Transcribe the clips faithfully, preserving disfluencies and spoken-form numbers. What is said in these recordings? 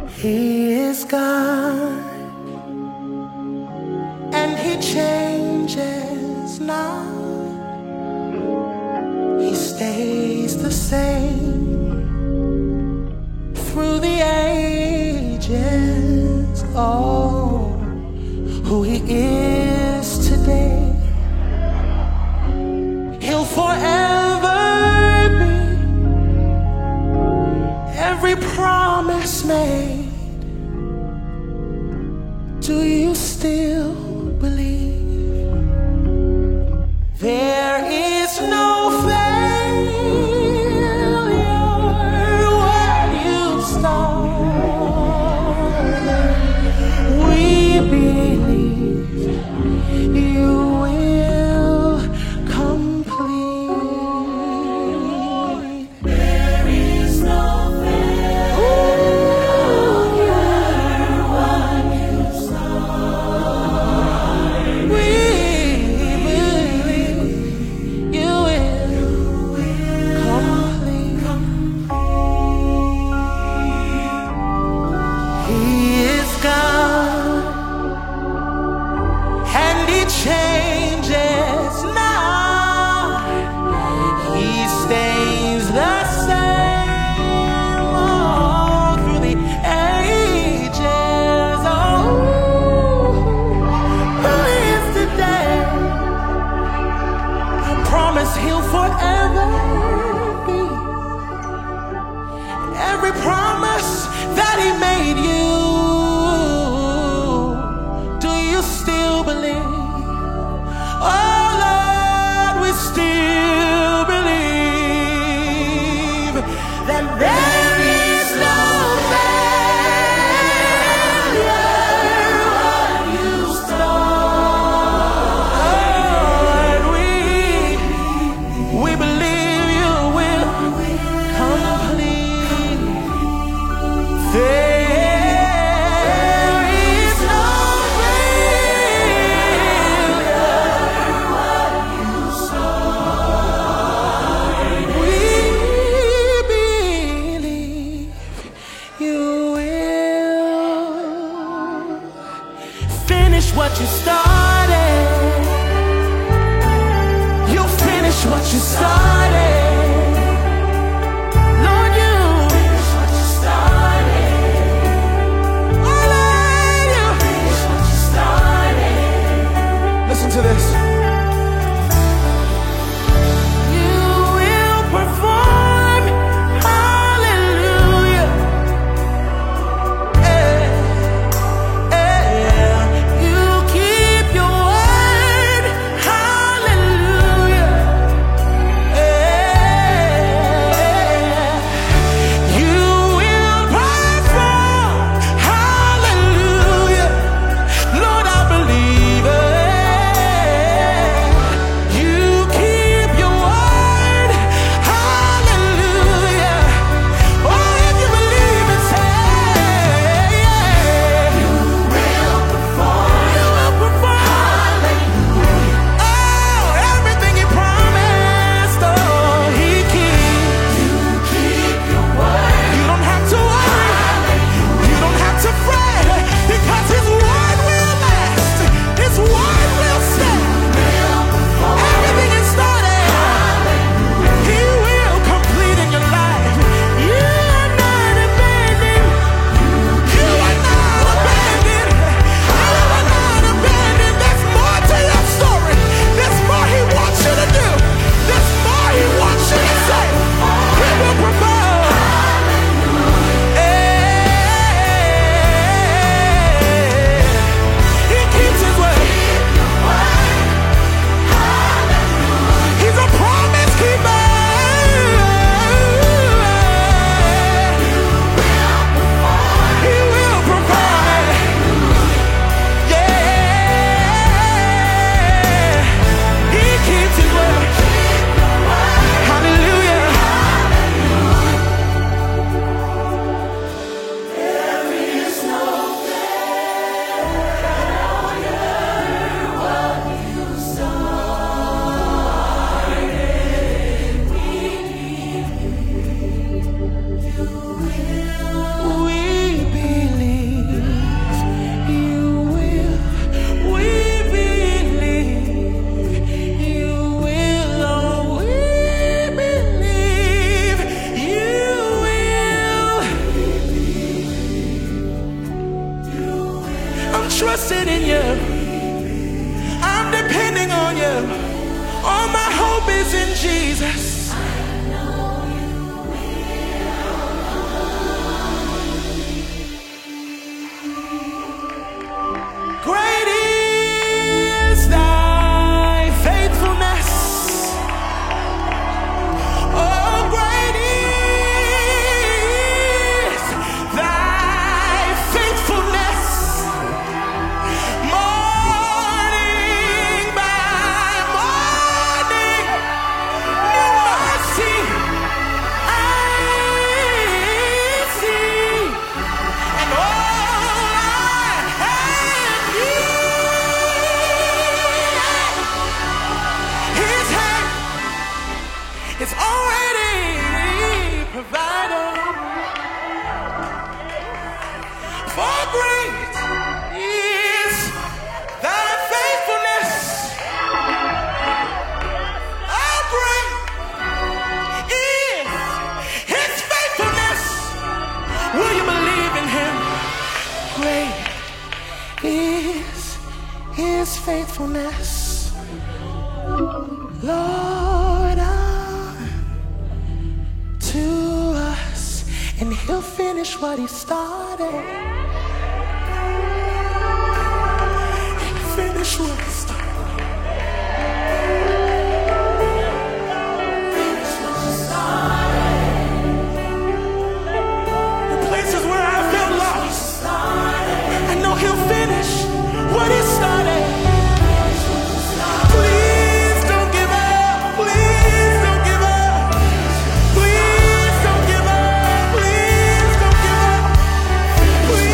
He is God, and He changes not. He stays the same through the ages. Oh, who He is today, He'll forever be. Every promise made, do you still believe? There is no failure when you start. We believe you will complete. There is no changes not. He stays the same all through the ages. Oh, who is today? I promise He'll forever be. And every promise that He made you, do you still believe? Oh Lord, we still believe that there is no failure when you start. We, we believe you will complete. There finish what you started. You'll finish what you started. Lord, you finish what you started. Oh Lord, you finish what you started. Listen to this. You will perform. Hallelujah. Yeah. Yeah. trusting in you. I'm depending on you. All my hope is in Jesus. Great is thy faithfulness. Oh, great is thy faithfulness. Morning by morning, new mercy I see. And all I have His hand is already provided. For great is thy faithfulness. How great is His faithfulness. Will you believe in Him? Great is His faithfulness. Lord, unto us, and He'll finish what He started. Finish what He started. Finish what You started. The places where I felt lost, I know He'll finish what He started. Please don't give up. Please don't give up. Please don't give up. Please don't give up. Please.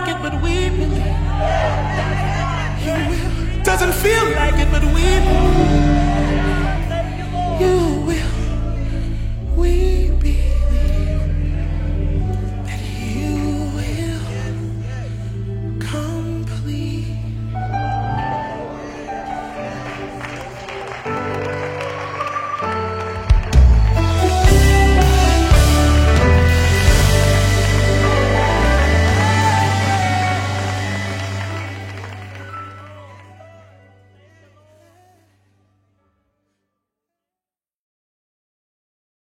like it, but we believe. He will. Doesn't feel like it, but we believe.